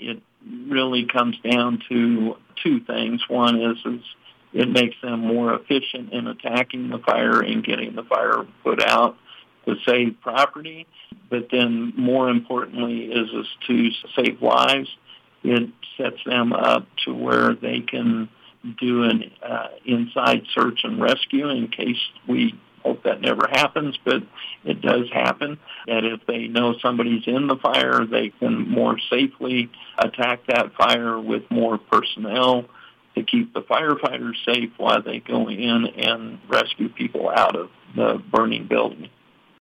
it really comes down to two things. One is it makes them more efficient in attacking the fire and getting the fire put out to save property. But then more importantly is to save lives. It sets them up to where they can do an inside search and rescue in case we hope that never happens, but it does happen. That if they know somebody's in the fire, they can more safely attack that fire with more personnel to keep the firefighters safe while they go in and rescue people out of the burning building.